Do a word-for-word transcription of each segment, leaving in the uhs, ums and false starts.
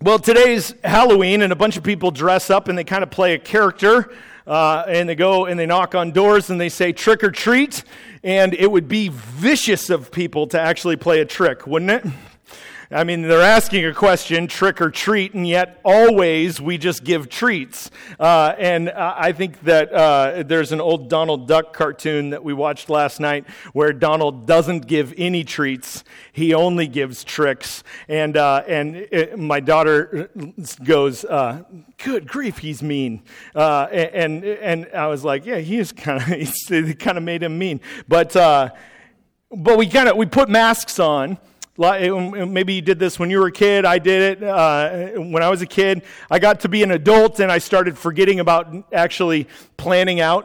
Well, today's Halloween, and a bunch of people dress up and they kind of play a character, uh, and they go and they knock on doors and they say trick or treat, and it would be vicious of people to actually play a trick, wouldn't it? I mean, they're asking a question, trick or treat, and yet always we just give treats. Uh, and I think that uh, there's an old Donald Duck cartoon that we watched last night where Donald doesn't give any treats. He only gives tricks. And uh, and it, my daughter goes, uh, good grief, he's mean. Uh, and and I was like, yeah, he is kind of, it kind of made him mean. But uh, but we kind of, we put masks on. Maybe you did this when you were a kid. I did it uh, when I was a kid. I got to be an adult, and I started forgetting about actually planning out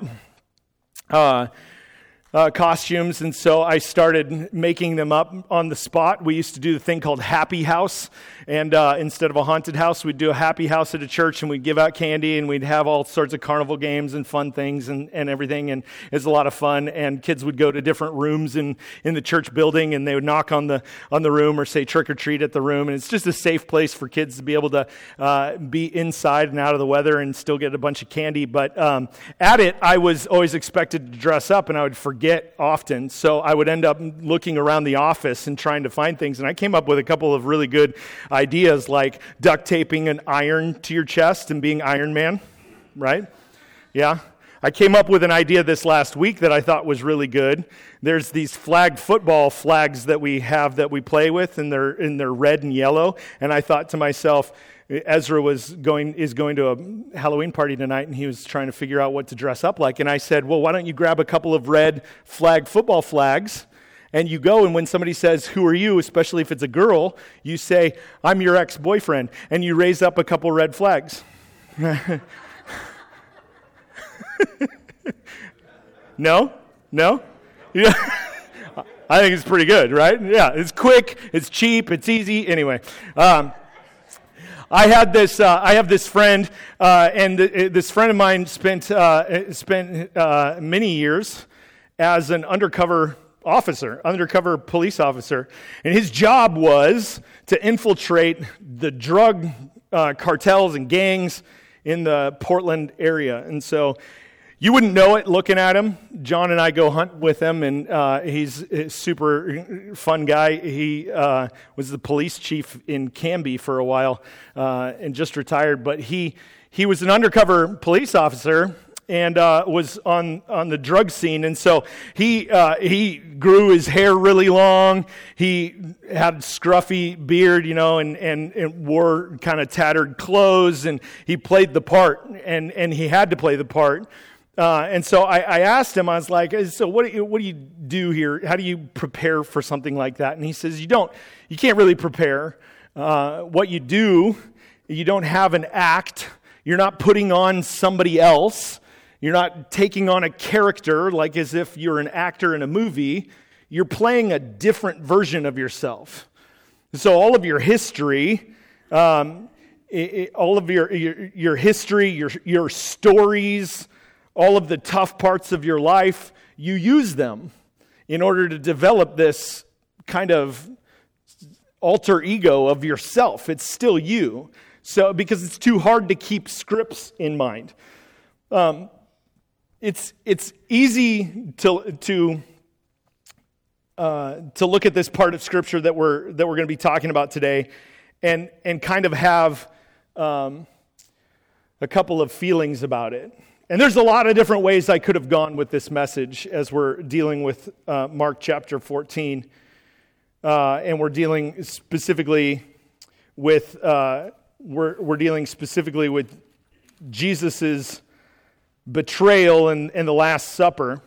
uh, uh, costumes, and so I started making them up on the spot. We used to do the thing called Happy House, and uh, instead of a haunted house, we'd do a happy house at a church, and we'd give out candy, and we'd have all sorts of carnival games and fun things and, and everything, and it was a lot of fun. And kids would go to different rooms in, in the church building, and they would knock on the on the room or say trick or treat at the room, and it's just a safe place for kids to be able to uh, be inside and out of the weather and still get a bunch of candy. But um, at it, I was always expected to dress up, and I would forget often, so I would end up looking around the office and trying to find things, and I came up with a couple of really good ideas, like duct taping an iron to your chest and being Iron Man, right? Yeah. I came up with an idea this last week that I thought was really good. There's these flag football flags that we have that we play with, and they're and they're red and yellow. And I thought to myself, Ezra was going is going to a Halloween party tonight, and he was trying to figure out what to dress up like. And I said, well, why don't you grab a couple of red flag football flags? And you go, and when somebody says, who are you, especially if it's a girl, you say, I'm your ex-boyfriend, and you raise up a couple red flags. No? No? Yeah. I think it's pretty good, right? Yeah, it's quick, it's cheap, it's easy. Anyway, um, I had this. Uh, I have this friend, uh, and th- this friend of mine spent uh, spent uh, many years as an undercover officer, undercover police officer, and his job was to infiltrate the drug uh, cartels and gangs in the Portland area. And so you wouldn't know it looking at him. John and I go hunt with him, and uh, he's a super fun guy. He uh, was the police chief in Canby for a while uh, and just retired, but he he was an undercover police officer and uh, was on, on the drug scene. And so he uh, he grew his hair really long. He had scruffy beard, you know, and, and, and wore kind of tattered clothes, and he played the part, and, and he had to play the part. Uh, and so I, I asked him, I was like, so what do you, what do you do here? How do you prepare for something like that? And he says, you don't, you can't really prepare. Uh, what you do, you don't have an act. You're not putting on somebody else. You're not taking on a character like as if you're an actor in a movie. You're playing a different version of yourself. So all of your history, um, it, it, all of your, your your history, your your stories, all of the tough parts of your life, you use them in order to develop this kind of alter ego of yourself. It's still you. So because it's too hard to keep scripts in mind. Um, It's it's easy to to uh, to look at this part of Scripture that we're that we're going to be talking about today, and and kind of have um, a couple of feelings about it. And there's a lot of different ways I could have gone with this message as we're dealing with uh, Mark chapter fourteen, uh, and we're dealing specifically with uh, we're we're dealing specifically with Jesus's betrayal and, and the Last Supper.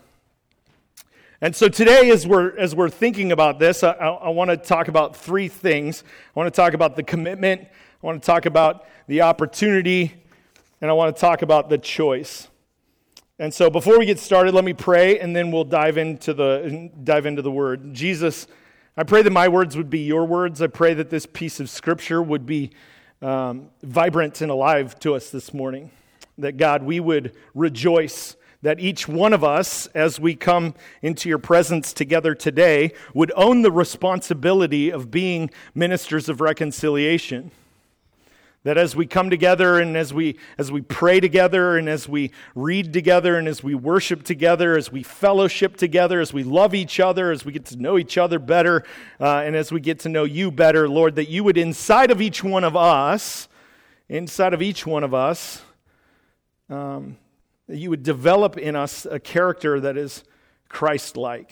And so today, as we're as we're thinking about this, I, I, I want to talk about three things. I want to talk about the commitment, I want to talk about the opportunity, and I want to talk about the choice. And so before we get started, let me pray, and then we'll dive into the dive into the Word. Jesus, I pray that my words would be your words. I pray that this piece of Scripture would be um, vibrant and alive to us this morning. That, God, we would rejoice that each one of us, as we come into your presence together today, would own the responsibility of being ministers of reconciliation. That as we come together and as we as we pray together and as we read together and as we worship together, as we fellowship together, as we love each other, as we get to know each other better, uh, and as we get to know you better, Lord, that you would inside of each one of us, inside of each one of us, um, that you would develop in us a character that is Christ-like.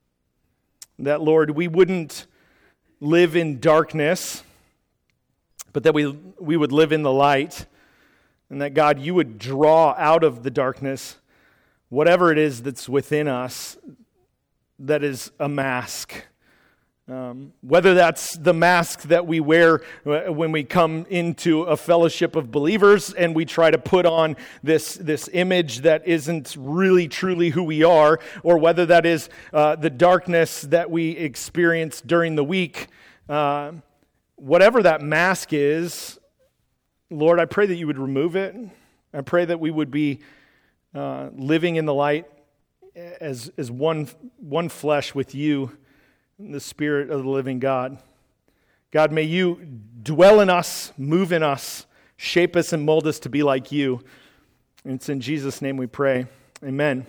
That, Lord, we wouldn't live in darkness, but that we we would live in the light, and that, God, you would draw out of the darkness whatever it is that's within us that is a mask. Um, whether that's the mask that we wear when we come into a fellowship of believers and we try to put on this, this image that isn't really truly who we are, or whether that is uh, the darkness that we experience during the week. Uh, Whatever that mask is, Lord, I pray that you would remove it. I pray that we would be uh, living in the light as as one one flesh with you, the Spirit of the living God. God, may you dwell in us, move in us, shape us and mold us to be like you. And it's in Jesus' name we pray. Amen.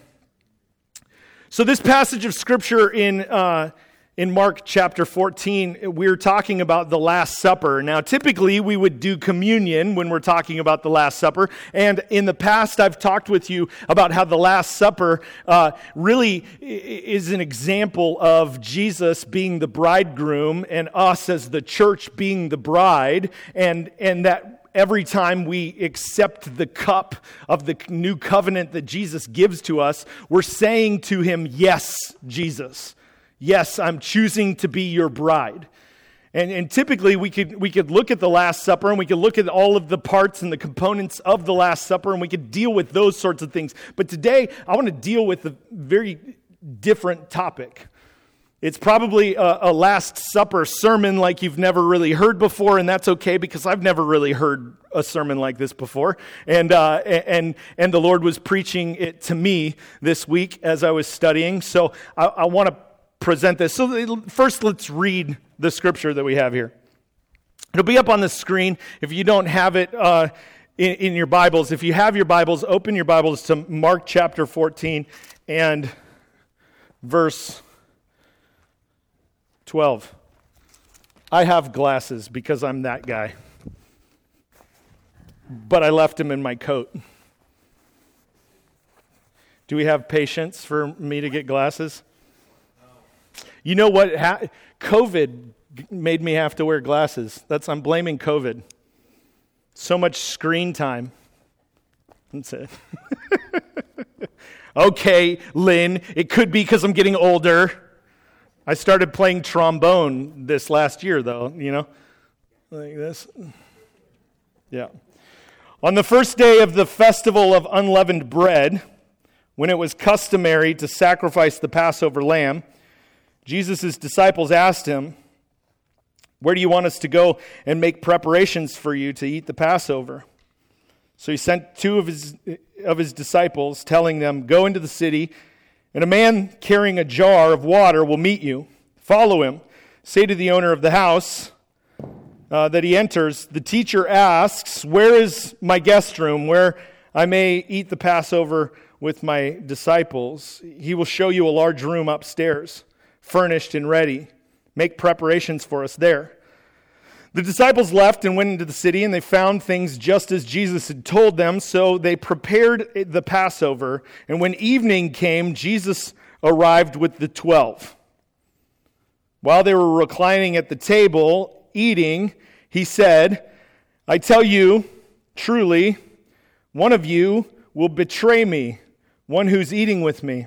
So this passage of Scripture in uh, In Mark chapter fourteen, we're talking about the Last Supper. Now, typically, we would do communion when we're talking about the Last Supper. And in the past, I've talked with you about how the Last Supper uh, really is an example of Jesus being the bridegroom and us as the church being the bride. And, and that every time we accept the cup of the new covenant that Jesus gives to us, we're saying to him, yes, Jesus. Yes, I'm choosing to be your bride. And, and typically we could we could look at the Last Supper and we could look at all of the parts and the components of the Last Supper and we could deal with those sorts of things. But today I want to deal with a very different topic. It's probably a, a Last Supper sermon like you've never really heard before, and that's okay because I've never really heard a sermon like this before. And uh, and and the Lord was preaching it to me this week as I was studying. So I, I want to present this. So first, let's read the scripture that we have here. It'll be up on the screen if you don't have it uh, in, in your Bibles. If you have your Bibles, open your Bibles to Mark chapter fourteen and verse twelve. I have glasses because I'm that guy, but I left them in my coat. Do we have patience for me to get glasses? You know what? Ha- COVID made me have to wear glasses. That's I'm blaming COVID. So much screen time. That's it. Okay, Lynn, it could be because I'm getting older. I started playing trombone this last year, though, you know, like this. Yeah. On the first day of the festival of unleavened bread, when it was customary to sacrifice the Passover lamb, Jesus' disciples asked him, "Where do you want us to go and make preparations for you to eat the Passover?" So he sent two of his of his disciples, telling them, "Go into the city, and a man carrying a jar of water will meet you. Follow him. Say to the owner of the house uh, that he enters, 'The teacher asks, where is my guest room, where I may eat the Passover with my disciples? He will show you a large room upstairs, furnished and ready. Make preparations for us there.' The disciples left and went into the city, and they found things just as Jesus had told them, so they prepared the Passover. And when evening came, Jesus arrived with the twelve. While they were reclining at the table, eating, he said, 'I tell you, truly, one of you will betray me, one who's eating with me.'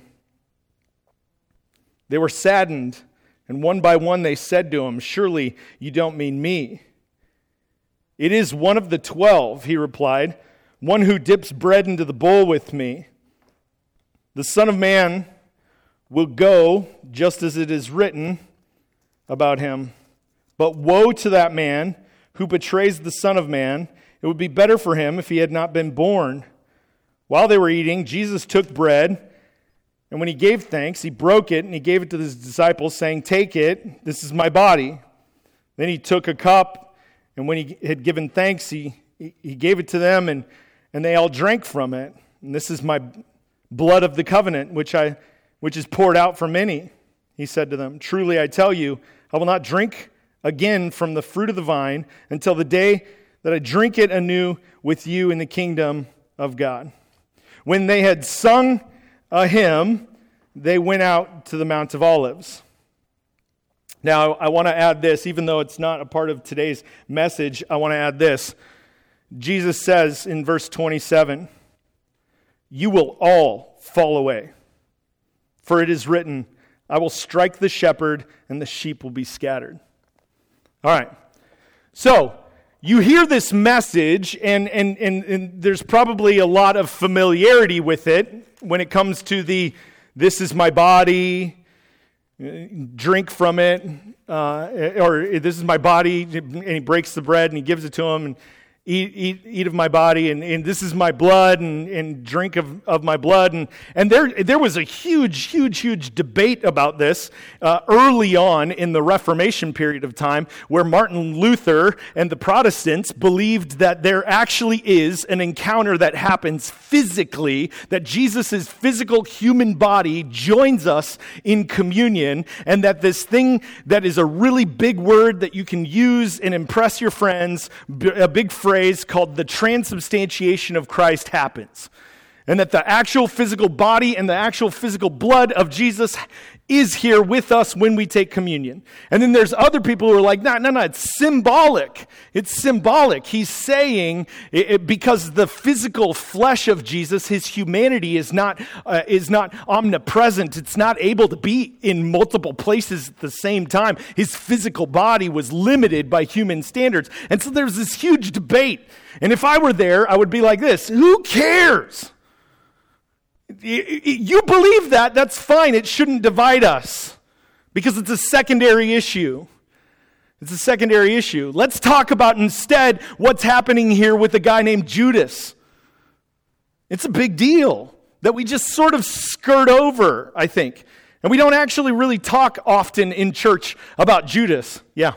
They were saddened, and one by one they said to him, 'Surely you don't mean me.' 'It is one of the twelve,' he replied, 'one who dips bread into the bowl with me. The Son of Man will go just as it is written about him. But woe to that man who betrays the Son of Man. It would be better for him if he had not been born.' While they were eating, Jesus took bread, and when he gave thanks, he broke it, and he gave it to his disciples, saying, 'Take it, this is my body.' Then he took a cup, And when he had given thanks, he, he, he gave it to them, and, and they all drank from it. And this is my blood of the covenant, which I which is poured out for many. He said to them, truly I tell you, I will not drink again from the fruit of the vine until the day that I drink it anew with you in the kingdom of God. When they had sung a hymn, they went out to the Mount of Olives. Now, I want to add this, even though it's not a part of today's message, I want to add this. Jesus says in verse twenty-seven, you will all fall away, for it is written, I will strike the shepherd, and the sheep will be scattered. All right, so you hear this message, and, and, and, and there's probably a lot of familiarity with it when it comes to the, this is my body, drink from it, uh, or this is my body, and he breaks the bread and he gives it to him, and eat eat, eat of my body, and, and this is my blood, and, and drink of, of my blood. And, and there there was a huge, huge, huge debate about this uh, early on in the Reformation period of time, where Martin Luther and the Protestants believed that there actually is an encounter that happens physically, that Jesus' physical human body joins us in communion, and that this thing that is a really big word that you can use and impress your friends, a big phrase called the transubstantiation of Christ happens. And that the actual physical body and the actual physical blood of Jesus is here with us when we take communion. And then there's other people who are like, no, no, no, it's symbolic. It's symbolic. He's saying, it, it, because the physical flesh of Jesus, his humanity is not uh, is not omnipresent. It's not able to be in multiple places at the same time. His physical body was limited by human standards. And so there's this huge debate. And if I were there, I would be like this, who cares? You believe that, that's fine. It shouldn't divide us because it's a secondary issue. It's a secondary issue. Let's talk about instead what's happening here with a guy named Judas. It's a big deal that we just sort of skirt over, I think. And we don't actually really talk often in church about Judas. Yeah.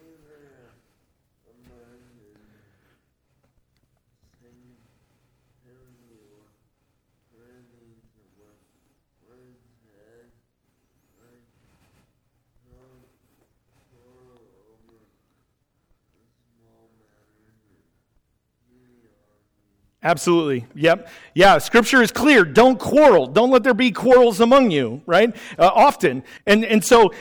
Absolutely. Yep. Yeah, Scripture is clear. Don't quarrel. Don't let there be quarrels among you, right? Uh, often. And and so,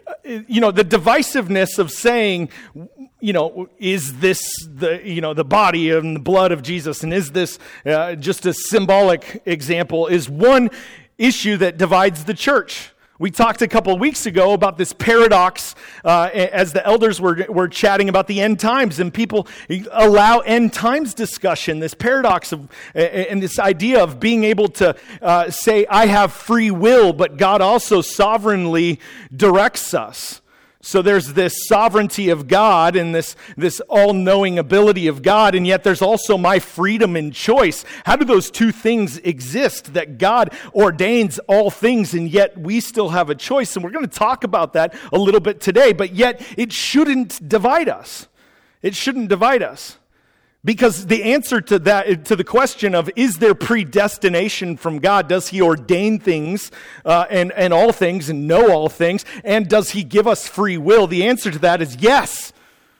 you know, the divisiveness of saying, you know, is this the, you know, the body and the blood of Jesus, and is this uh, just a symbolic example, is one issue that divides the church. We talked a couple of weeks ago about this paradox uh, as the elders were, were chatting about the end times, and people allow end times discussion, this paradox of, and this idea of being able to uh, say, I have free will, but God also sovereignly directs us. So there's this sovereignty of God and this, this all-knowing ability of God, and yet there's also my freedom and choice. How do those two things exist, that God ordains all things, and yet we still have a choice? And we're going to talk about that a little bit today, but yet it shouldn't divide us. It shouldn't divide us. Because the answer to that, to the question of, is there predestination from God? Does he ordain things uh, and, and all things and know all things? And does he give us free will? The answer to that is yes,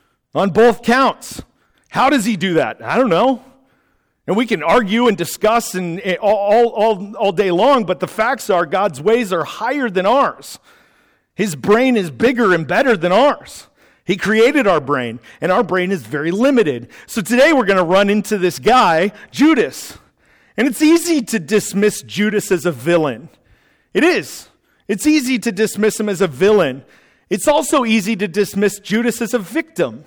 on both counts. How does he do that? I don't know. And we can argue and discuss and, and all, all, all day long, but the facts are God's ways are higher than ours. His brain is bigger and better than ours. He created our brain, and our brain is very limited. So today we're going to run into this guy, Judas. And it's easy to dismiss Judas as a villain. It is. It's easy to dismiss him as a villain. It's also easy to dismiss Judas as a victim.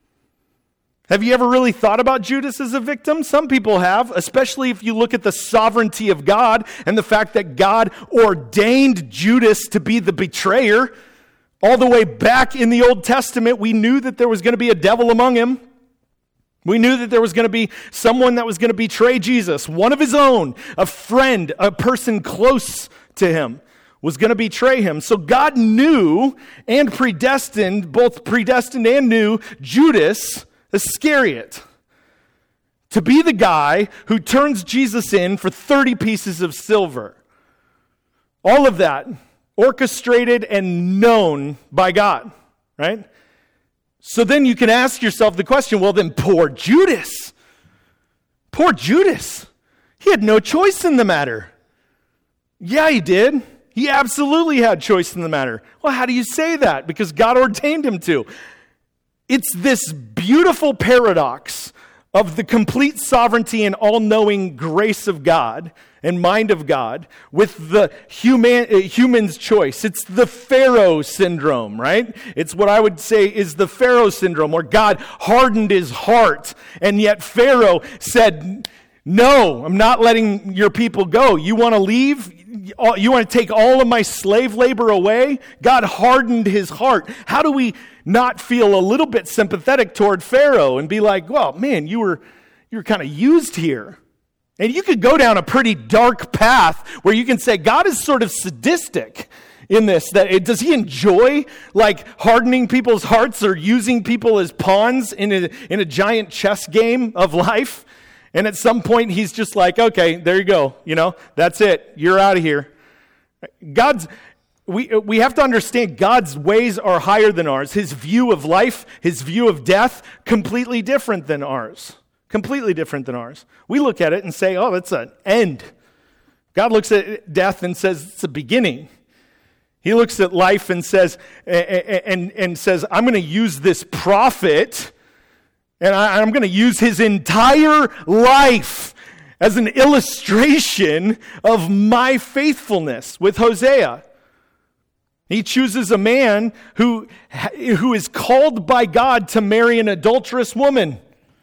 Have you ever really thought about Judas as a victim? Some people have, especially if you look at the sovereignty of God and the fact that God ordained Judas to be the betrayer. All the way back in the Old Testament, we knew that there was going to be a devil among him. We knew that there was going to be someone that was going to betray Jesus. One of his own, a friend, a person close to him, was going to betray him. So God knew and predestined, both predestined and knew, Judas Iscariot, to be the guy who turns Jesus in for thirty pieces of silver. All of that orchestrated and known by God, right? So then you can ask yourself the question, well then poor Judas. Poor Judas. He had no choice in the matter. Yeah, he did. He absolutely had choice in the matter. Well, how do you say that? Because God ordained him to. It's this beautiful paradox of the complete sovereignty and all-knowing grace of God and mind of God with the human, uh, human's choice. It's the Pharaoh syndrome, right? It's what I would say is the Pharaoh syndrome, where God hardened his heart, and yet Pharaoh said, no, I'm not letting your people go. You want to leave? You want to take all of my slave labor away? God hardened his heart. How do we not feel a little bit sympathetic toward Pharaoh and be like, well, man, you were you were kind of used here. And you could go down a pretty dark path where you can say God is sort of sadistic in this. That it, does he enjoy like hardening people's hearts or using people as pawns in a, in a giant chess game of life? And at some point, he's just like, okay, there you go. You know, that's it. You're out of here. God's, we, we have to understand God's ways are higher than ours. His view of life, his view of death, completely different than ours. Completely different than ours. We look at it and say, oh, that's an end. God looks at death and says, it's a beginning. He looks at life and says, and, and, and says, I'm going to use this prophet, and I, I'm going to use his entire life as an illustration of my faithfulness with Hosea. He chooses a man who, who is called by God to marry an adulterous woman,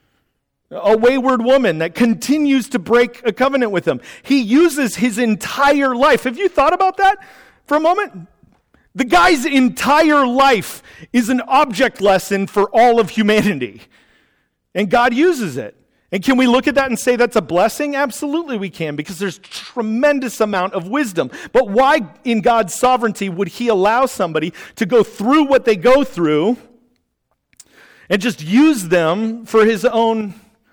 a wayward woman that continues to break a covenant with him. He uses his entire life. Have you thought about that for a moment? The guy's entire life is an object lesson for all of humanity. And God uses it. And can we look at that and say that's a blessing? Absolutely we can, because there's tremendous amount of wisdom. But why in God's sovereignty would he allow somebody to go through what they go through and just use them for his own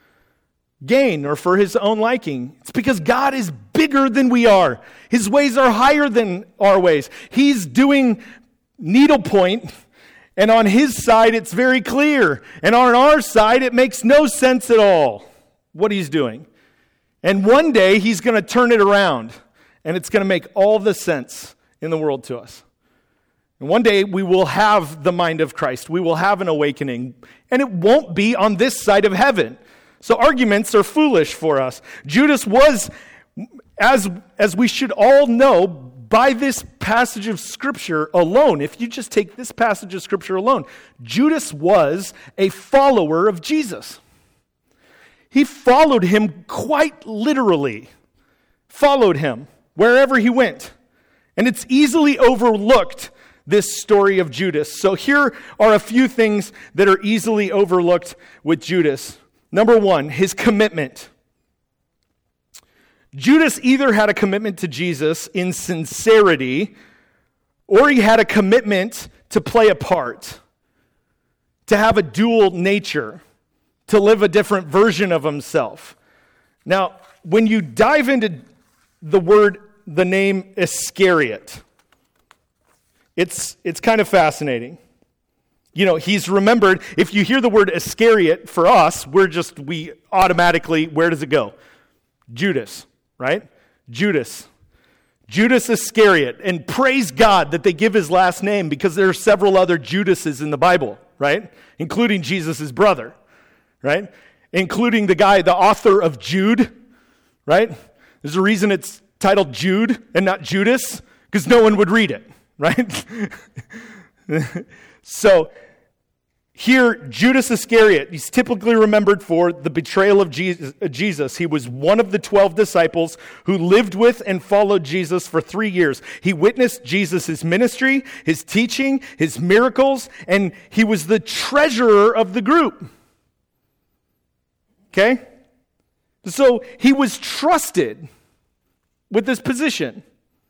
gain or for his own liking? It's because God is bigger than we are. His ways are higher than our ways. He's doing needlepoint, and on his side, it's very clear. And on our side, it makes no sense at all what he's doing. And one day, he's going to turn it around, and it's going to make all the sense in the world to us. And one day, we will have the mind of Christ. We will have an awakening, and it won't be on this side of heaven. So arguments are foolish for us. Judas was, as, as we should all know, by this passage of Scripture alone, if you just take this passage of Scripture alone, Judas was a follower of Jesus. He followed him quite literally. Followed him wherever he went. And it's easily overlooked, this story of Judas. So here are a few things that are easily overlooked with Judas. Number one, his commitment. Judas either had a commitment to Jesus in sincerity, or he had a commitment to play a part, to have a dual nature, to live a different version of himself. Now, when you dive into the word, the name Iscariot, it's, it's kind of fascinating. You know, he's remembered, if you hear the word Iscariot, for us, we're just, we automatically, where does it go? Judas. Right? Judas. Judas Iscariot. And praise God that they give his last name, because there are several other Judases in the Bible, right? Including Jesus' brother, right? Including the guy, the author of Jude, right? There's a reason it's titled Jude and not Judas, because no one would read it, right? So, here, Judas Iscariot, he's typically remembered for the betrayal of Jesus. He was one of the twelve disciples who lived with and followed Jesus for three years. He witnessed Jesus' ministry, his teaching, his miracles, and he was the treasurer of the group. Okay? So he was trusted with this position.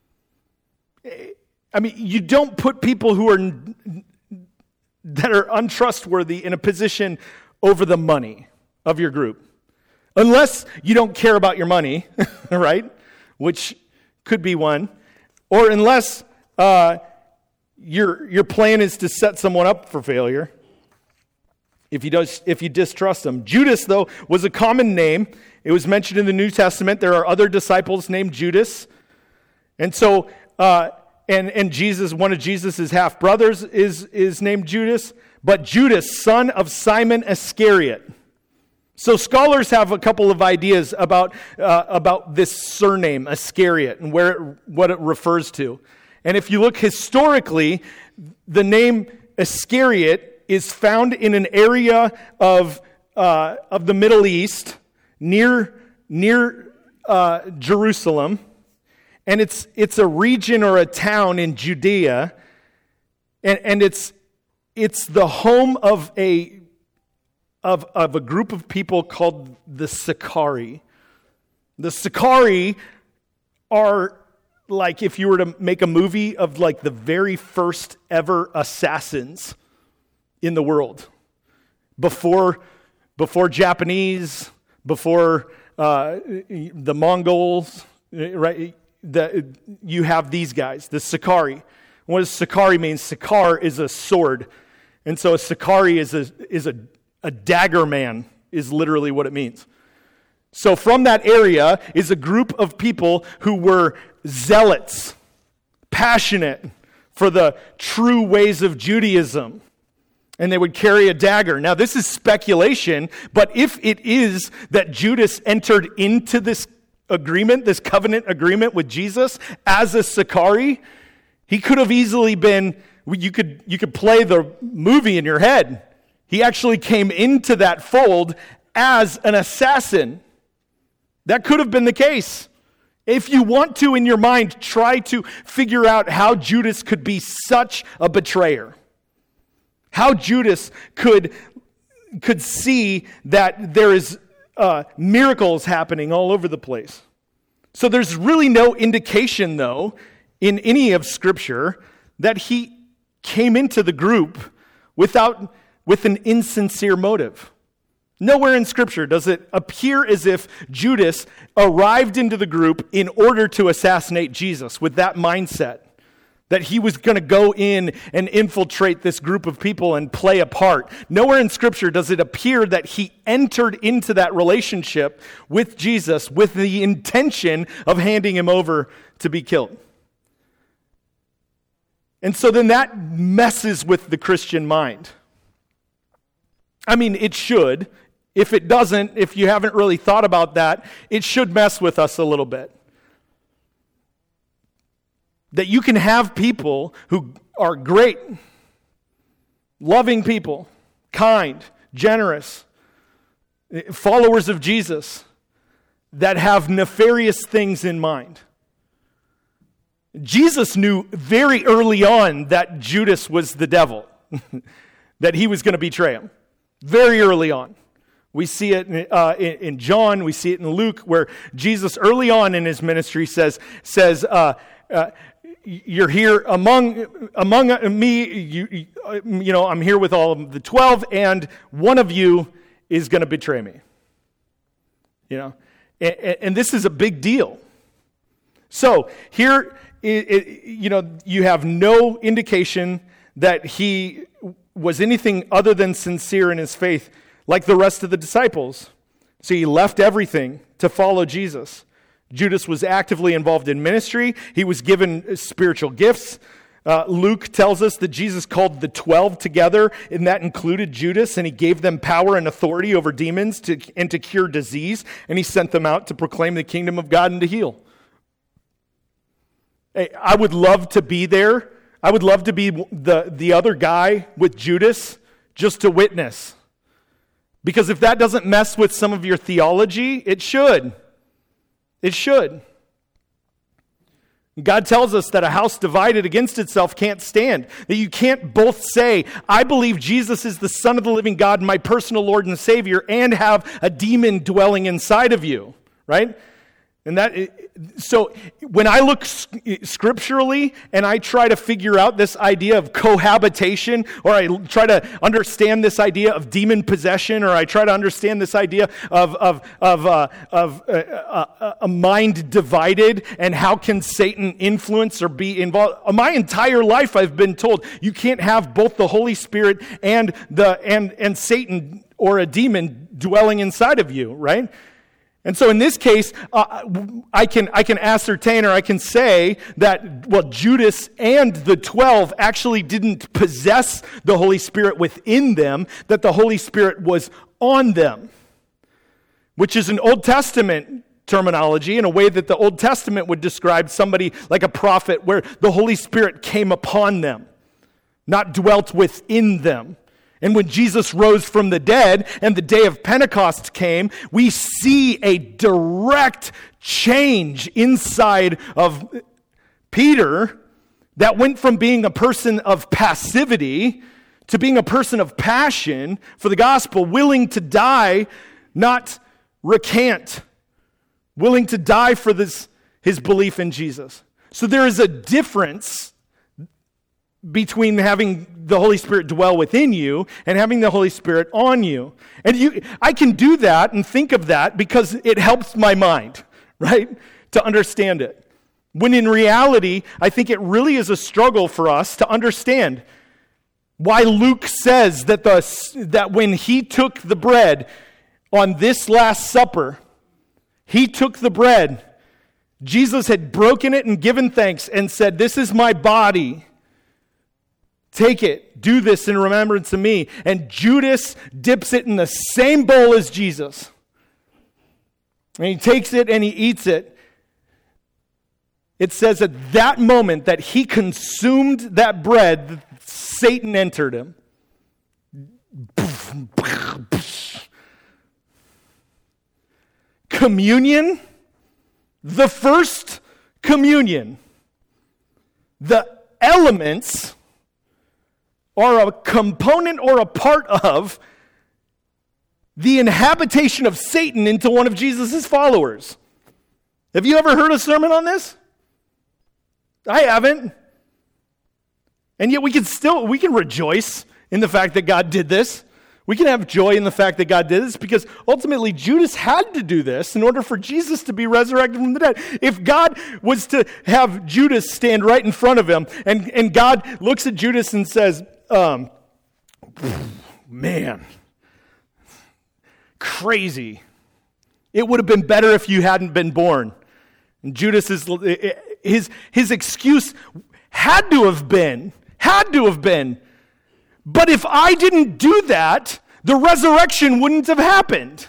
I mean, you don't put people who are that are untrustworthy in a position over the money of your group. Unless you don't care about your money, right? Which could be one. Or unless uh, your your plan is to set someone up for failure. If you does, if you distrust them. Judas, though, was a common name. It was mentioned in the New Testament. There are other disciples named Judas. And so, uh, and, and Jesus, one of Jesus' half-brothers is, is named Judas. But Judas, son of Simon Iscariot. So scholars have a couple of ideas about, uh, about this surname, Iscariot, and where it, what it refers to. And if you look historically, the name Iscariot is found in an area of uh, of the Middle East near near uh, Jerusalem, and it's it's a region or a town in Judea, and and it's it's the home of a of of a group of people called the Sicarii. The Sicarii are like if you were to make a movie of like the very first ever assassins in the world, before before Japanese, before uh, the Mongols, right? The, you have these guys, the Sicarii. What does Sicarii mean? Sikar is a sword, and so a Sicarii is a is a a dagger man is literally what it means. So from that area is a group of people who were zealots, passionate for the true ways of Judaism. And they would carry a dagger. Now, this is speculation, but if it is that Judas entered into this agreement, this covenant agreement with Jesus as a Sicarii, he could have easily been, you could, you could play the movie in your head. He actually came into that fold as an assassin. That could have been the case. If you want to, in your mind, try to figure out how Judas could be such a betrayer. How Judas could, could see that there is uh, miracles happening all over the place. So there's really no indication, though, in any of Scripture that he came into the group without with an insincere motive. Nowhere in Scripture does it appear as if Judas arrived into the group in order to assassinate Jesus with that mindset, that he was going to go in and infiltrate this group of people and play a part. Nowhere in Scripture does it appear that he entered into that relationship with Jesus with the intention of handing him over to be killed. And so then that messes with the Christian mind. I mean, it should. If it doesn't, if you haven't really thought about that, it should mess with us a little bit. That you can have people who are great, loving people, kind, generous, followers of Jesus, that have nefarious things in mind. Jesus knew very early on that Judas was the devil, that he was going to betray him. Very early on. We see it uh, in, in John, we see it in Luke, where Jesus early on in his ministry says, says uh, uh, you're here among among me, you, you know, I'm here with all of the twelve, and one of you is going to betray me. You know, and, and this is a big deal. So here, it, it, you know, you have no indication that he was anything other than sincere in his faith, like the rest of the disciples. So he left everything to follow Jesus. Judas was actively involved in ministry. He was given spiritual gifts. Uh, Luke tells us that Jesus called the twelve together, and that included Judas, and he gave them power and authority over demons to, and to cure disease, and he sent them out to proclaim the kingdom of God and to heal. Hey, I would love to be there. I would love to be the, the other guy with Judas just to witness. Because if that doesn't mess with some of your theology, it should. It should. God tells us that a house divided against itself can't stand. That you can't both say, I believe Jesus is the Son of the living God and my personal Lord and Savior, and have a demon dwelling inside of you. Right? And that so when I look scripturally and I try to figure out this idea of cohabitation, or I try to understand this idea of demon possession, or I try to understand this idea of of of uh, of uh, uh, a mind divided, and how can Satan influence or be involved? My entire life, I've been told you can't have both the Holy Spirit and the and and Satan or a demon dwelling inside of you, right? And so in this case, uh, I can I can ascertain, or I can say that, well, Judas and the twelve actually didn't possess the Holy Spirit within them, that the Holy Spirit was on them, which is an Old Testament terminology, in a way that the Old Testament would describe somebody like a prophet, where the Holy Spirit came upon them, not dwelt within them. And when Jesus rose from the dead and the day of Pentecost came, we see a direct change inside of Peter that went from being a person of passivity to being a person of passion for the gospel, willing to die, not recant, willing to die for this, his belief in Jesus. So there is a difference between having the Holy Spirit dwell within you and having the Holy Spirit on you. And you, I can do that and think of that because it helps my mind, right, to understand it. When in reality, I think it really is a struggle for us to understand why Luke says that the that when he took the bread on this Last Supper, he took the bread, Jesus had broken it and given thanks and said, "This is my body. Take it, do this in remembrance of me." And Judas dips it in the same bowl as Jesus. And he takes it and he eats it. It says at that moment that he consumed that bread, Satan entered him. Communion, the first communion, the elements are a component or a part of the inhabitation of Satan into one of Jesus' followers. Have you ever heard a sermon on this? I haven't. And yet we can still, we can rejoice in the fact that God did this. We can have joy in the fact that God did this, because ultimately Judas had to do this in order for Jesus to be resurrected from the dead. If God was to have Judas stand right in front of him, and, and God looks at Judas and says, um, man, crazy. It would have been better if you hadn't been born. And Judas is, his, his excuse had to have been, had to have been, but if I didn't do that, the resurrection wouldn't have happened.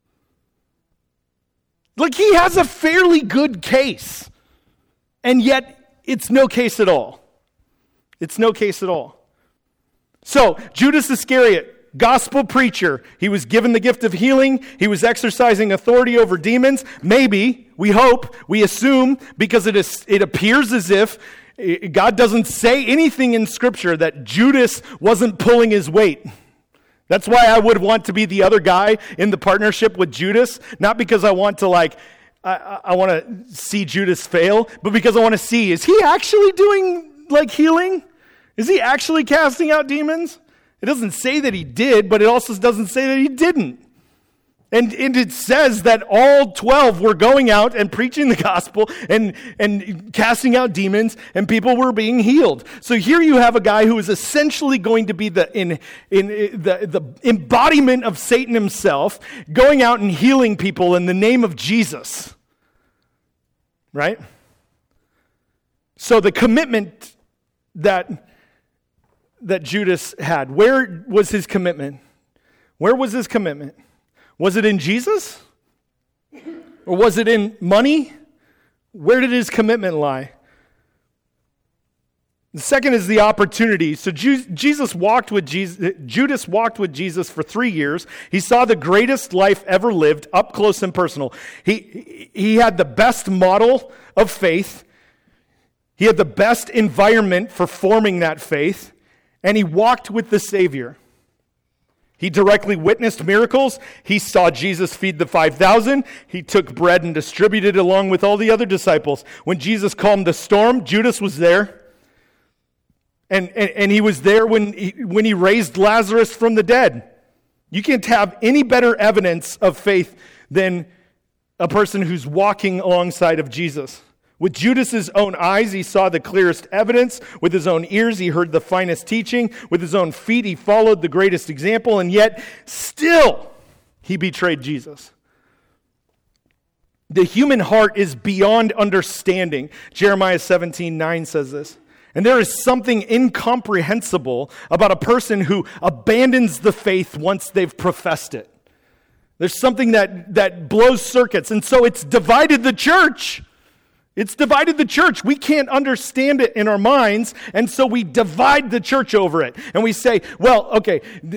Like, he has a fairly good case, and yet it's no case at all. It's no case at all. So, Judas Iscariot, gospel preacher, he was given the gift of healing, he was exercising authority over demons. Maybe, we hope, we assume, because it is, it appears as if God doesn't say anything in Scripture that Judas wasn't pulling his weight. That's why I would want to be the other guy in the partnership with Judas, not because I want to like, I, I want to see Judas fail, but because I want to see, is he actually doing like healing? Is he actually casting out demons? It doesn't say that he did, but it also doesn't say that he didn't. And, and it says that all twelve were going out and preaching the gospel and, and casting out demons, and people were being healed. So here you have a guy who is essentially going to be the, in, in, the, the embodiment of Satan himself, going out and healing people in the name of Jesus. Right? So the commitment that, that Judas had, where was his commitment? Where was his commitment? Was it in Jesus? Or was it in money? Where did his commitment lie? The second is the opportunity. So Jesus walked with Jesus, Judas walked with Jesus for three years. He saw the greatest life ever lived, up close and personal. He, he had the best model of faith. He had the best environment for forming that faith. And he walked with the Savior. He directly witnessed miracles. He saw Jesus feed the five thousand. He took bread and distributed along with all the other disciples. When Jesus calmed the storm, Judas was there. And, and, and he was there when he, when he raised Lazarus from the dead. You can't have any better evidence of faith than a person who's walking alongside of Jesus. With Judas's own eyes, he saw the clearest evidence. With his own ears, he heard the finest teaching. With his own feet, he followed the greatest example. And yet, still, he betrayed Jesus. The human heart is beyond understanding. Jeremiah seventeen nine says this. And there is something incomprehensible about a person who abandons the faith once they've professed it. There's something that, that blows circuits. And so it's divided the church. It's divided the church. We can't understand it in our minds, and so we divide the church over it. And we say, well, okay,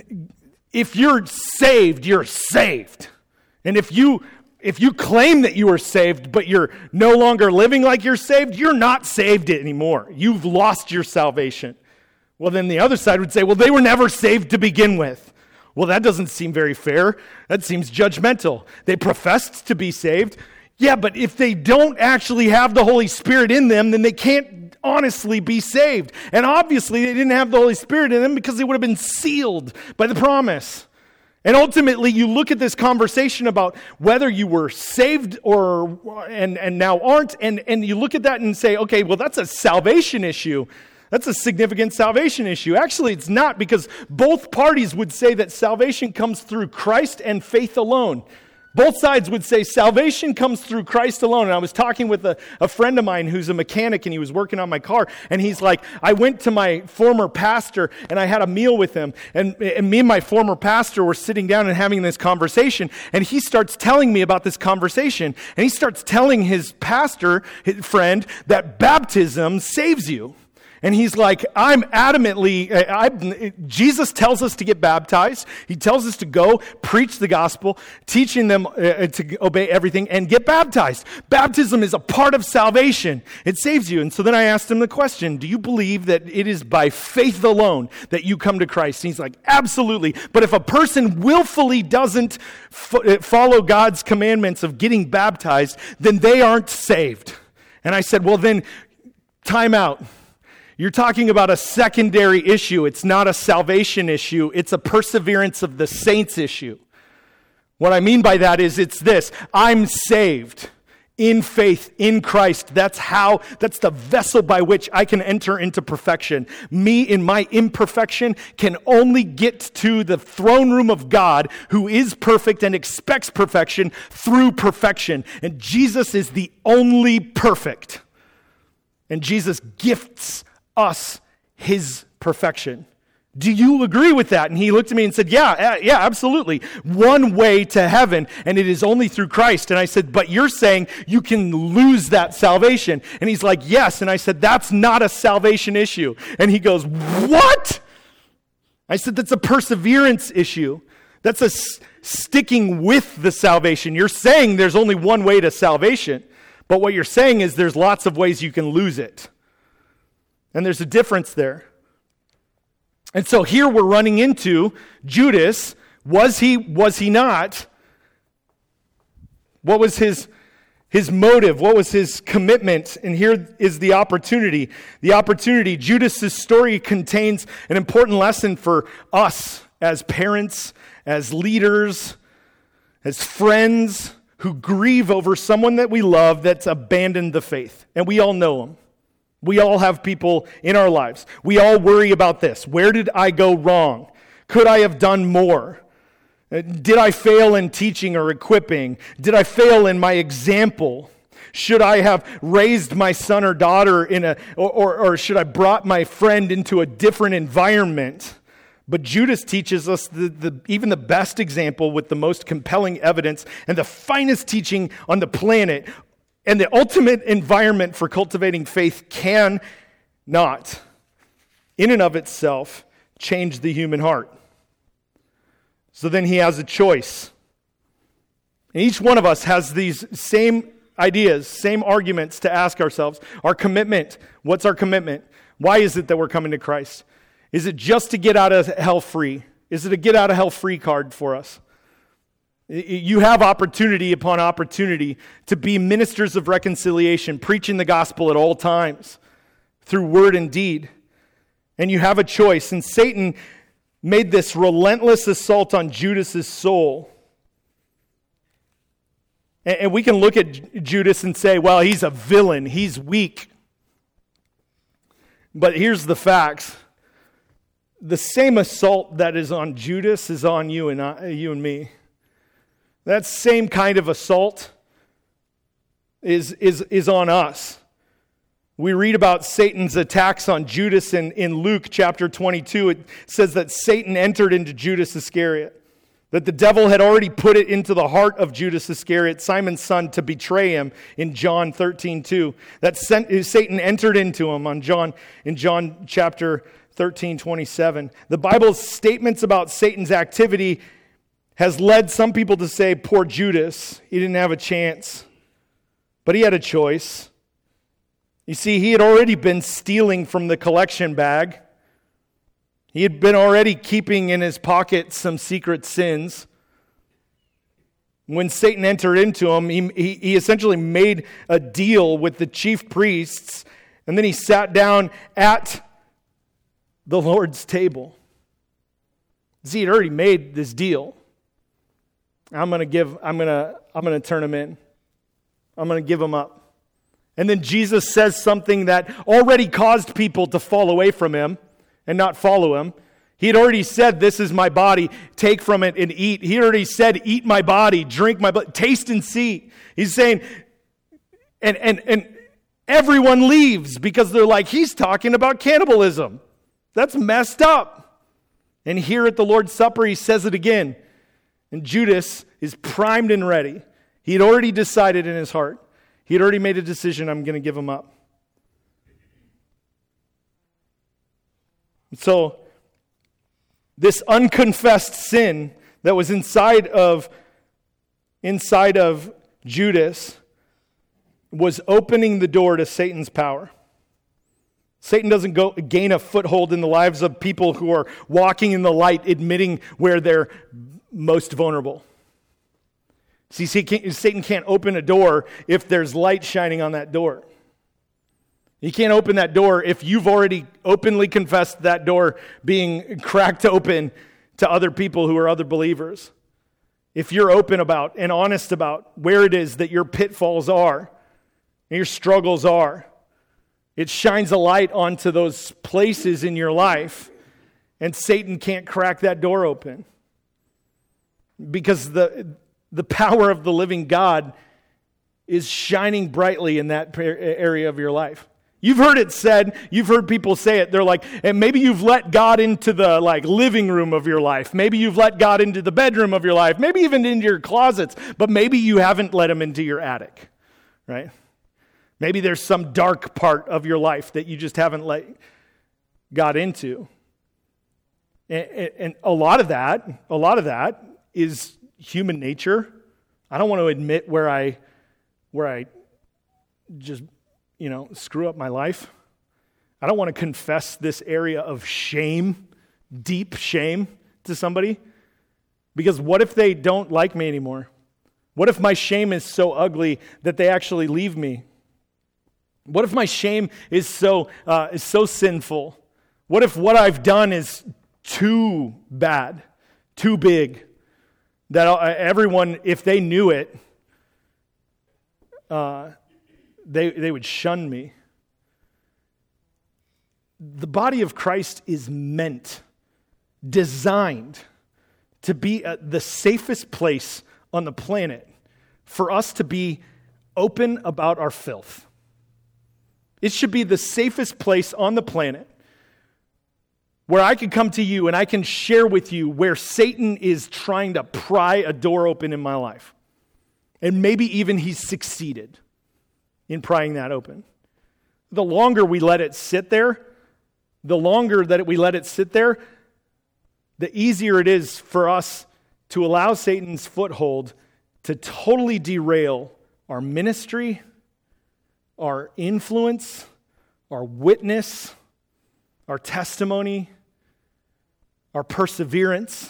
if you're saved, you're saved. And if you if you claim that you are saved, but you're no longer living like you're saved, you're not saved anymore. You've lost your salvation. Well, then the other side would say, well, they were never saved to begin with. Well, that doesn't seem very fair. That seems judgmental. They professed to be saved. Yeah, but if they don't actually have the Holy Spirit in them, then they can't honestly be saved. And obviously, they didn't have the Holy Spirit in them because they would have been sealed by the promise. And ultimately, you look at this conversation about whether you were saved or and, and now aren't, and, and you look at that and say, okay, well, that's a salvation issue. That's a significant salvation issue. Actually, it's not, because both parties would say that salvation comes through Christ and faith alone. Both sides would say salvation comes through Christ alone. And I was talking with a, a friend of mine who's a mechanic, and he was working on my car. And he's like, I went to my former pastor and I had a meal with him. And, and me and my former pastor were sitting down and having this conversation. And he starts telling me about this conversation. And he starts telling his pastor, his friend, that baptism saves you. And he's like, I'm adamantly, I, I, Jesus tells us to get baptized. He tells us to go preach the gospel, teaching them uh, to obey everything and get baptized. Baptism is a part of salvation. It saves you. And so then I asked him the question, do you believe that it is by faith alone that you come to Christ? And he's like, absolutely. But if a person willfully doesn't f- follow God's commandments of getting baptized, then they aren't saved. And I said, well, then time out. You're talking about a secondary issue. It's not a salvation issue. It's a perseverance of the saints issue. What I mean by that is it's this. I'm saved in faith in Christ. That's how, that's the vessel by which I can enter into perfection. Me in my imperfection can only get to the throne room of God, who is perfect and expects perfection, through perfection. And Jesus is the only perfect. And Jesus gifts us his perfection. Do you agree with that? And he looked at me and said, yeah, yeah, absolutely. One way to heaven, and it is only through Christ. And I said, but you're saying you can lose that salvation. And he's like, yes. And I said, that's not a salvation issue. And he goes, what? I said, that's a perseverance issue. That's a s- sticking with the salvation. You're saying there's only one way to salvation. But what you're saying is there's lots of ways you can lose it. And there's a difference there. And so here we're running into Judas. Was he, was he not? What was his, his motive? What was his commitment? And here is the opportunity. The opportunity. Judas's story contains an important lesson for us as parents, as leaders, as friends who grieve over someone that we love that's abandoned the faith. And we all know them. We all have people in our lives. We all worry about this. Where did I go wrong? Could I have done more? Did I fail in teaching or equipping? Did I fail in my example? Should I have raised my son or daughter in a, or, or, or should I brought my friend into a different environment? But Judas teaches us the, the, even the best example with the most compelling evidence and the finest teaching on the planet. And the ultimate environment for cultivating faith can not, in and of itself, change the human heart. So then he has a choice. And each one of us has these same ideas, same arguments to ask ourselves. Our commitment, what's our commitment? Why is it that we're coming to Christ? Is it just to get out of hell free? Is it a get out of hell free card for us? You have opportunity upon opportunity to be ministers of reconciliation, preaching the gospel at all times through word and deed. And you have a choice. And Satan made this relentless assault on Judas's soul. And we can look at Judas and say, well, he's a villain. He's weak. But here's the facts. The same assault that is on Judas is on you and I, you and me. That same kind of assault is, is, is on us. We read about Satan's attacks on Judas in, in Luke chapter twenty-two. It says that Satan entered into Judas Iscariot, that the devil had already put it into the heart of Judas Iscariot, Simon's son, to betray him in John thirteen two. That Satan entered into him on John in John chapter thirteen twenty-seven. The Bible's statements about Satan's activity has led some people to say, poor Judas, he didn't have a chance. But he had a choice. You see, he had already been stealing from the collection bag. He had been already keeping in his pocket some secret sins. When Satan entered into him, he, he, he essentially made a deal with the chief priests, and then he sat down at the Lord's table. See, he'd already made this deal. I'm going to give, I'm going to, I'm going to turn him in. I'm going to give him up. And then Jesus says something that already caused people to fall away from him and not follow him. He had already said, this is my body, take from it and eat. He already said, eat my body, drink my blood, taste and see. He's saying, and, and, and everyone leaves because they're like, he's talking about cannibalism. That's messed up. And here at the Lord's Supper, he says it again. And Judas is primed and ready. He had already decided in his heart. He had already made a decision, I'm going to give him up. So, this unconfessed sin that was inside of, inside of Judas was opening the door to Satan's power. Satan doesn't go gain a foothold in the lives of people who are walking in the light, admitting where they're most vulnerable. See, Satan can't open a door if there's light shining on that door. He can't open that door if you've already openly confessed that door being cracked open to other people who are other believers. If you're open about and honest about where it is that your pitfalls are and your struggles are, it shines a light onto those places in your life, and Satan can't crack that door open. Because the the power of the living God is shining brightly in that area of your life. You've heard it said, you've heard people say it, they're like, and maybe you've let God into the like living room of your life. Maybe you've let God into the bedroom of your life. Maybe even into your closets. But maybe you haven't let him into your attic, right? Maybe there's some dark part of your life that you just haven't let God into. And, and a lot of that, a lot of that is human nature. I don't want to admit where I, where I just, you know, screw up my life. I don't want to confess this area of shame, deep shame to somebody. Because what if they don't like me anymore? What if my shame is so ugly that they actually leave me? What if my shame is so uh, is so sinful? What if what I've done is too bad, too big, that everyone, if they knew it, uh, they they would shun me? The body of Christ is meant, designed to be uh, the safest place on the planet for us to be open about our filth. It should be the safest place on the planet where I can come to you and I can share with you where Satan is trying to pry a door open in my life. And maybe even he's succeeded in prying that open. The longer we let it sit there, the longer that we let it sit there, the easier it is for us to allow Satan's foothold to totally derail our ministry, our influence, our witness, our testimony, our perseverance.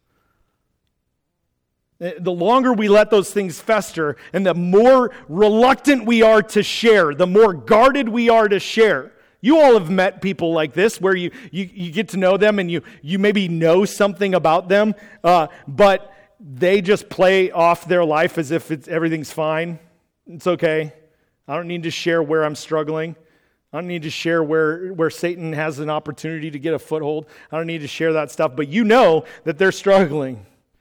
The longer we let those things fester and the more reluctant we are to share, the more guarded we are to share. You all have met people like this where you, you, you get to know them and you, you maybe know something about them, uh, but they just play off their life as if it's, everything's fine. It's okay. I don't need to share where I'm struggling. I don't need to share where, where Satan has an opportunity to get a foothold. I don't need to share that stuff, but you know that they're struggling.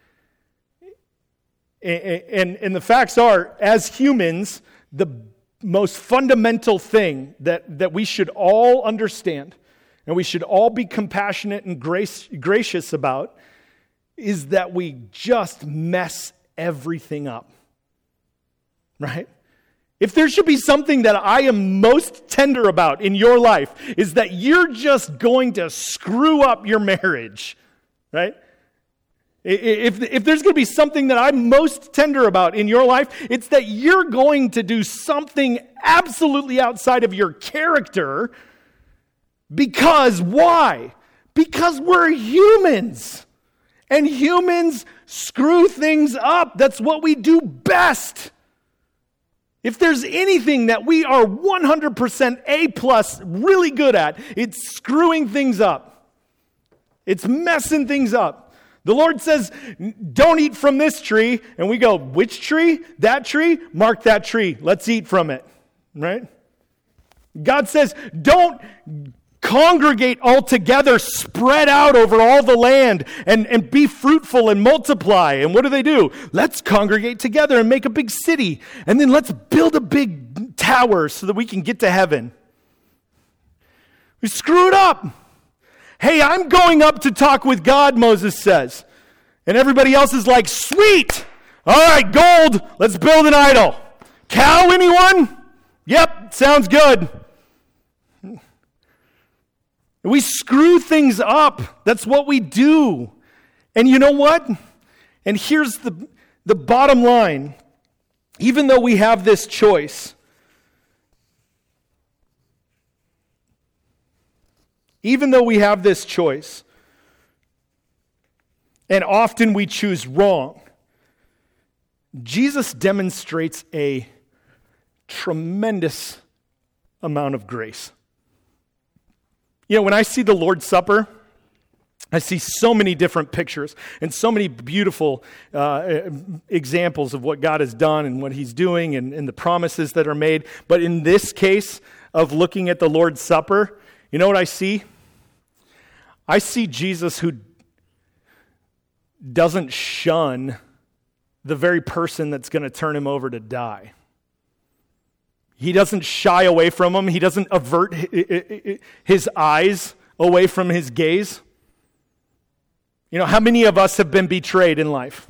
And, and the facts are, as humans, the most fundamental thing that, that we should all understand and we should all be compassionate and grace, gracious about is that we just mess everything up, right? If there should be something that I am most tender about in your life is that you're just going to screw up your marriage, right? If, if there's going to be something that I'm most tender about in your life, it's that you're going to do something absolutely outside of your character. Because why? Because we're humans. And humans screw things up. That's what we do best. If there's anything that we are one hundred percent A plus really good at, it's screwing things up. It's messing things up. The Lord says, don't eat from this tree. And we go, which tree? That tree? Mark that tree. Let's eat from it. Right? God says, don't congregate all together, spread out over all the land, and, and be fruitful and multiply. And what do they do? Let's congregate together and make a big city. And then let's build a big tower so that we can get to heaven. We screw it up. Hey, I'm going up to talk with God, Moses says. And everybody else is like, sweet. All right, gold. Let's build an idol. Cow, anyone? Yep, sounds good. We screw things up. That's what we do. And you know what? And here's the, the bottom line. Even though we have this choice, Even though we have this choice, and often we choose wrong, Jesus demonstrates a tremendous amount of grace. You know, when I see the Lord's Supper, I see so many different pictures and so many beautiful uh, examples of what God has done and what He's doing and, and the promises that are made. But in this case of looking at the Lord's Supper, you know what I see? I see Jesus who doesn't shun the very person that's going to turn him over to die. He doesn't shy away from him. He doesn't avert his eyes away from his gaze. You know, how many of us have been betrayed in life?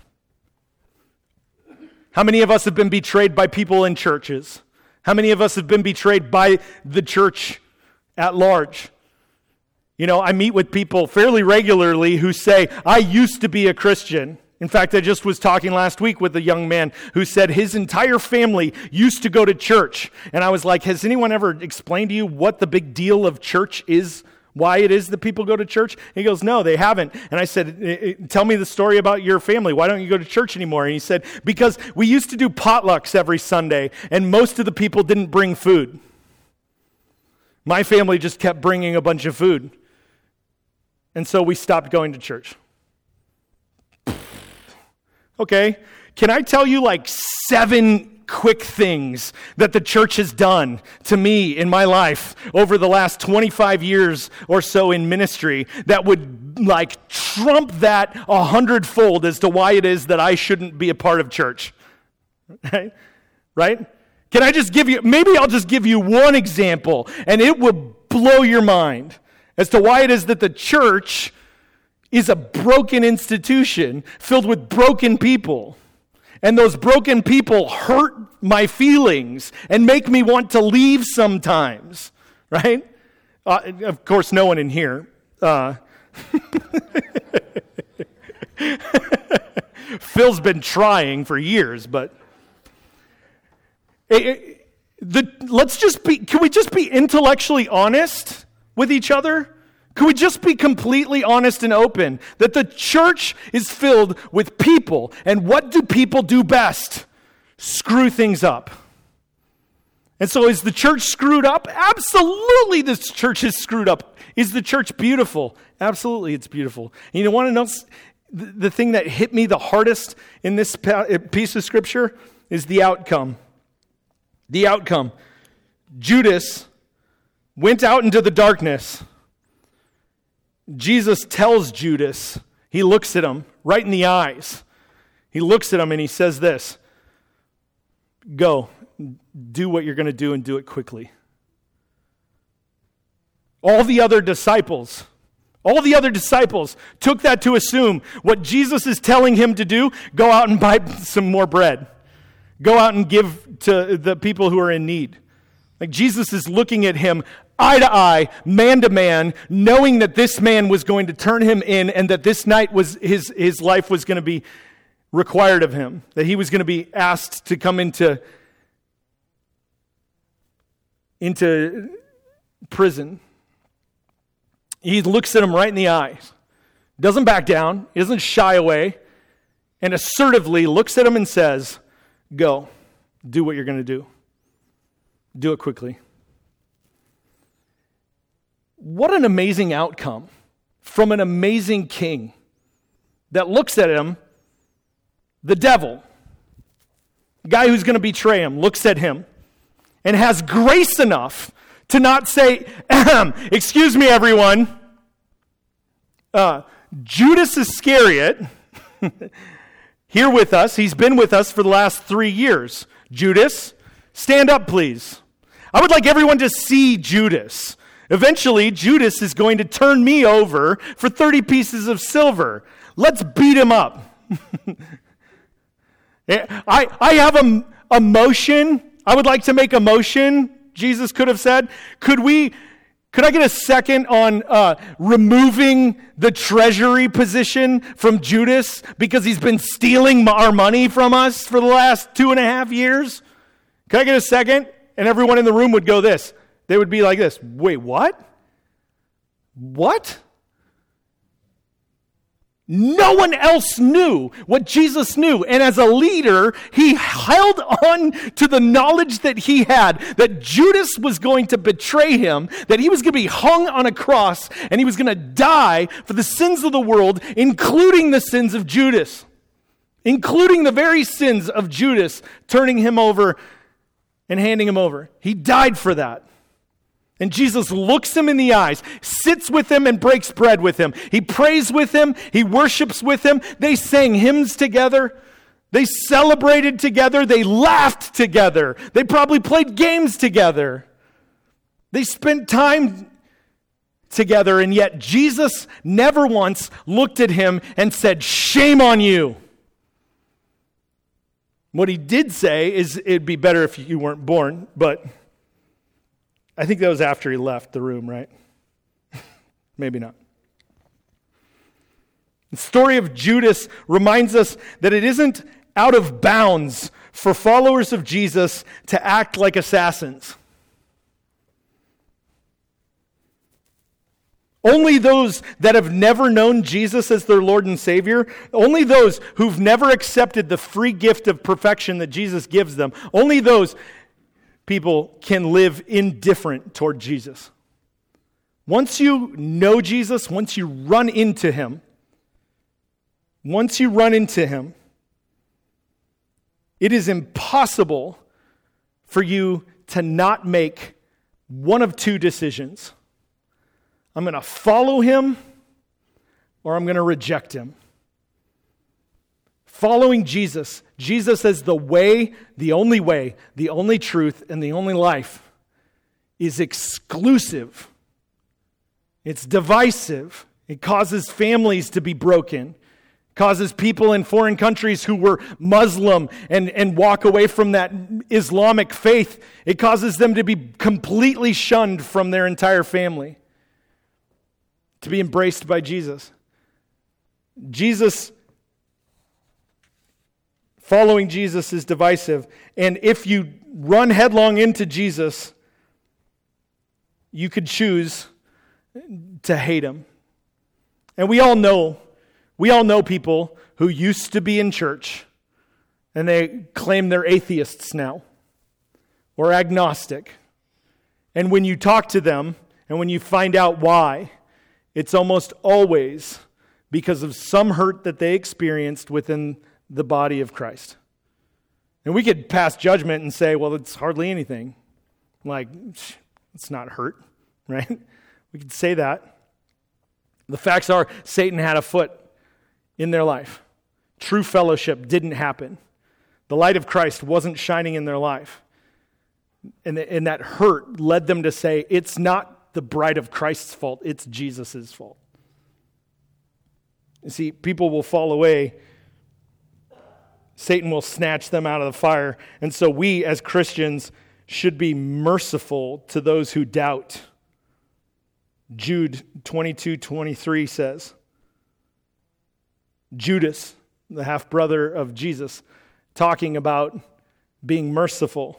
How many of us have been betrayed by people in churches? How many of us have been betrayed by the church at large? You know, I meet with people fairly regularly who say, I used to be a Christian. In fact, I just was talking last week with a young man who said his entire family used to go to church. And I was like, has anyone ever explained to you what the big deal of church is? Why it is that people go to church? And he goes, no, they haven't. And I said, tell me the story about your family. Why don't you go to church anymore? And he said, because we used to do potlucks every Sunday, and most of the people didn't bring food. My family just kept bringing a bunch of food. And so we stopped going to church. Okay, can I tell you like seven quick things that the church has done to me in my life over the last twenty-five years or so in ministry that would like trump that a hundredfold as to why it is that I shouldn't be a part of church? Right? Right? Can I just give you, maybe I'll just give you one example and it will blow your mind as to why it is that the church is a broken institution filled with broken people. And those broken people hurt my feelings and make me want to leave sometimes, right? Uh, of course, no one in here. Uh, Phil's been trying for years, but it, it, the, let's just be, can we just be intellectually honest with each other? Could we just be completely honest and open that the church is filled with people, and what do people do best? Screw things up. And so is the church screwed up? Absolutely the church is screwed up. Is the church beautiful? Absolutely it's beautiful. And you want to know the thing that hit me the hardest in this piece of scripture is the outcome. The outcome. Judas went out into the darkness. Jesus tells Judas, he looks at him right in the eyes. He looks at him and he says this, go, do what you're going to do and do it quickly. All the other disciples, all the other disciples took that to assume what Jesus is telling him to do, go out and buy some more bread. Go out and give to the people who are in need. Like Jesus is looking at him eye to eye, man to man, knowing that this man was going to turn him in and that this night was his, his life was going to be required of him, that he was going to be asked to come into, into prison. He looks at him right in the eyes, doesn't back down, he doesn't shy away, and assertively looks at him and says, go, do what you're going to do. Do it quickly. What an amazing outcome from an amazing king that looks at him, the devil, guy who's going to betray him, looks at him and has grace enough to not say, excuse me, everyone, uh, Judas Iscariot, here with us, he's been with us for the last three years. Judas, stand up, please. I would like everyone to see Judas. Eventually, Judas is going to turn me over for thirty pieces of silver. Let's beat him up. I, I have a, a motion. I would like to make a motion, Jesus could have said. Could we, could I get a second on uh, removing the treasury position from Judas because he's been stealing our money from us for the last two and a half years? Could I get a second? And everyone in the room would go this. They would be like this. Wait, what? What? No one else knew what Jesus knew. And as a leader, he held on to the knowledge that he had, that Judas was going to betray him, that he was going to be hung on a cross, and he was going to die for the sins of the world, including the sins of Judas, including the very sins of Judas, turning him over and handing him over. He died for that. And Jesus looks him in the eyes, sits with him and breaks bread with him. He prays with him. He worships with him. They sang hymns together. They celebrated together. They laughed together. They probably played games together. They spent time together, and yet Jesus never once looked at him and said, "Shame on you." What he did say is, it'd be better if you weren't born, but I think that was after he left the room, right? Maybe not. The story of Judas reminds us that it isn't out of bounds for followers of Jesus to act like assassins. Only those that have never known Jesus as their Lord and Savior, only those who've never accepted the free gift of perfection that Jesus gives them, only those people can live indifferent toward Jesus. Once you know Jesus, once you run into him, once you run into him, it is impossible for you to not make one of two decisions. I'm going to follow him or I'm going to reject him. Following Jesus, Jesus as the way, the only way, the only truth, and the only life is exclusive. It's divisive. It causes families to be broken. It causes people in foreign countries who were Muslim and, and walk away from that Islamic faith. It causes them to be completely shunned from their entire family, to be embraced by Jesus. Jesus Following Jesus is divisive. And if you run headlong into Jesus, you could choose to hate him. And we all know, we all know people who used to be in church and they claim they're atheists now or agnostic. And when you talk to them and when you find out why, it's almost always because of some hurt that they experienced within the body of Christ. And we could pass judgment and say, well, it's hardly anything. Like, it's not hurt, right? We could say that. The facts are, Satan had a foot in their life. True fellowship didn't happen. The light of Christ wasn't shining in their life. And, the, and that hurt led them to say, it's not the bride of Christ's fault, it's Jesus' fault. You see, people will fall away. Satan will snatch them out of the fire. And so we, as Christians, should be merciful to those who doubt. Jude twenty-two twenty-three says, Judas, the half-brother of Jesus, talking about being merciful.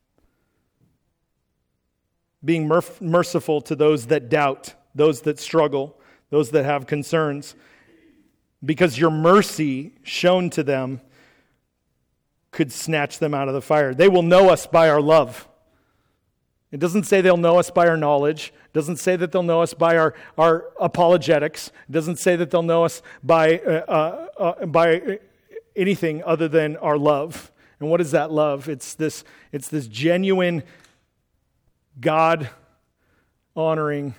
Being merf- merciful to those that doubt, those that struggle, those that have concerns. Because your mercy shown to them could snatch them out of the fire. They will know us by our love. It doesn't say they'll know us by our knowledge. It doesn't say that they'll know us by our, our apologetics. It doesn't say that they'll know us by, uh, uh, uh, by anything other than our love. And what is that love? It's this, it's this genuine, God-honoring,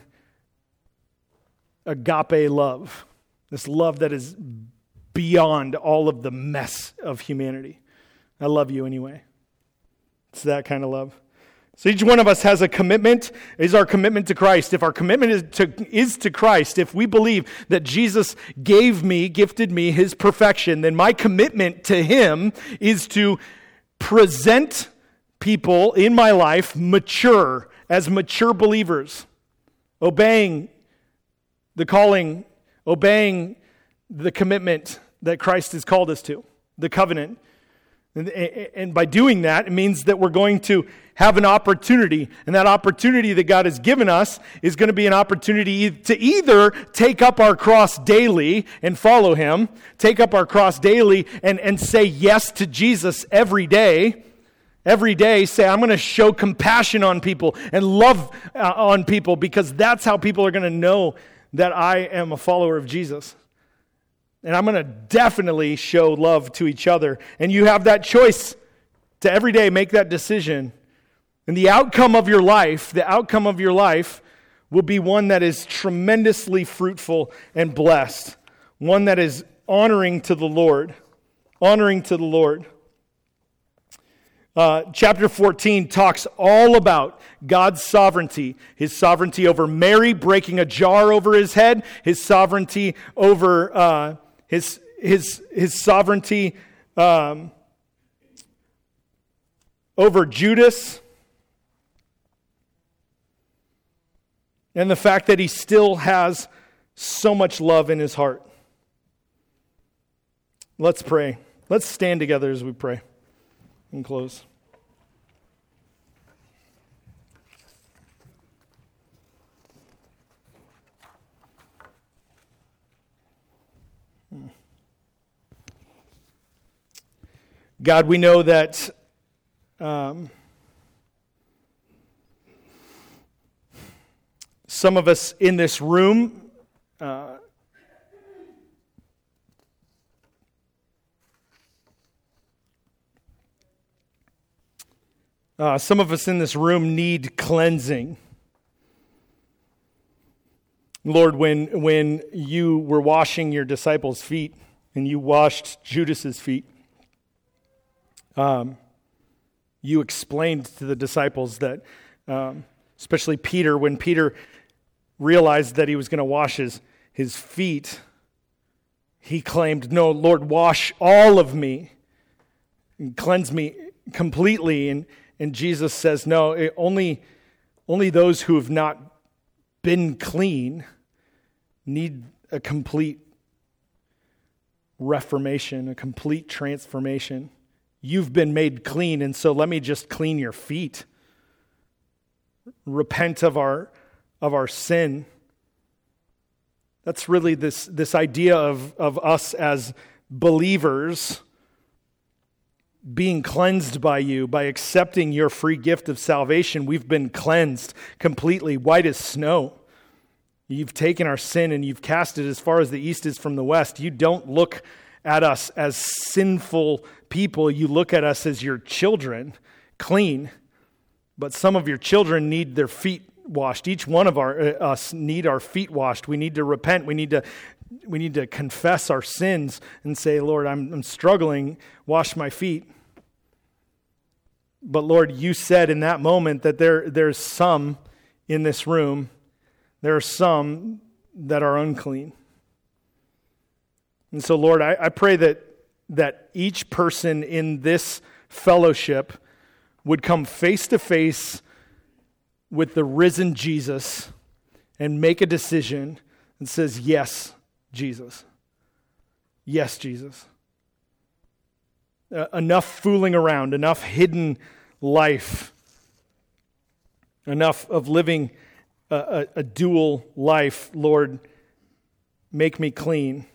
agape love. This love that is beyond all of the mess of humanity. I love you anyway. It's that kind of love. So each one of us has a commitment, is our commitment to Christ. If our commitment is to, is to Christ, if we believe that Jesus gave me, gifted me his perfection, then my commitment to him is to present people in my life mature, as mature believers, obeying the calling, obeying the commitment that Christ has called us to, the covenant. And, and by doing that, it means that we're going to have an opportunity. And that opportunity that God has given us is going to be an opportunity to either take up our cross daily and follow him, take up our cross daily and, and say yes to Jesus every day. Every day say, I'm going to show compassion on people and love uh, on people, because that's how people are going to know that I am a follower of Jesus. And I'm going to definitely show love to each other. And you have that choice to every day make that decision. And the outcome of your life, the outcome of your life will be one that is tremendously fruitful and blessed. One that is honoring to the Lord. Honoring to the Lord. Uh, chapter fourteen talks all about God's sovereignty. His sovereignty over Mary breaking a jar over his head. His sovereignty over uh, his his his sovereignty um, over Judas, and the fact that he still has so much love in his heart. Let's pray. Let's stand together as we pray and close. God, we know that um, some of us in this room uh, uh, some of us in this room need cleansing. Lord, when when you were washing your disciples' feet and you washed Judas's feet, Um, you explained to the disciples that, um, especially Peter, when Peter realized that he was going to wash his, his feet, he claimed, no, Lord, wash all of me and cleanse me completely. And, and Jesus says, no, it, only, only those who have not been clean need a complete reformation, a complete transformation. You've been made clean, and so let me just clean your feet. Repent of our of our sin That's really this, this idea of, of us as believers being cleansed by you, by accepting your free gift of salvation. We've been cleansed completely, white as snow. You've taken our sin and you've cast it as far as the east is from the west. You don't look at us as sinful people. You look at us as your children, clean. But some of your children need their feet washed. Each one of our uh, us need our feet washed. We need to repent. We need to we need to confess our sins and say, Lord, I'm, I'm struggling. Wash my feet. But Lord, you said in that moment that there there's some in this room. There are some that are unclean. And so, Lord, I, I pray that that each person in this fellowship would come face to face with the risen Jesus and make a decision that says, yes, Jesus. Yes, Jesus. Uh, enough fooling around, enough hidden life, enough of living a, a, a dual life. Lord, make me clean.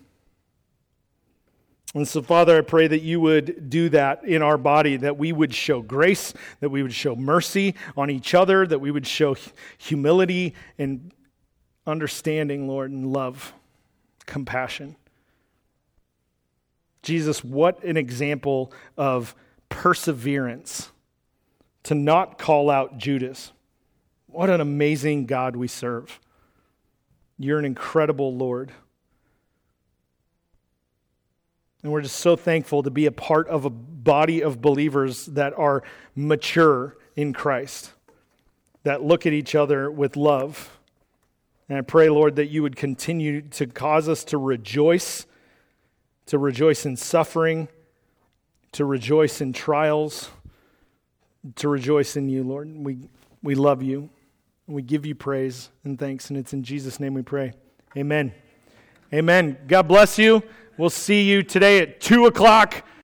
And so, Father, I pray that you would do that in our body, that we would show grace, that we would show mercy on each other, that we would show humility and understanding, Lord, and love, compassion. Jesus, what an example of perseverance to not call out Judas. What an amazing God we serve. You're an incredible Lord. And we're just so thankful to be a part of a body of believers that are mature in Christ, that look at each other with love. And I pray, Lord, that you would continue to cause us to rejoice, to rejoice in suffering, to rejoice in trials, to rejoice in you, Lord. We, we love you, and we give you praise and thanks, and it's in Jesus' name we pray. Amen. Amen. God bless you. We'll see you today at two o'clock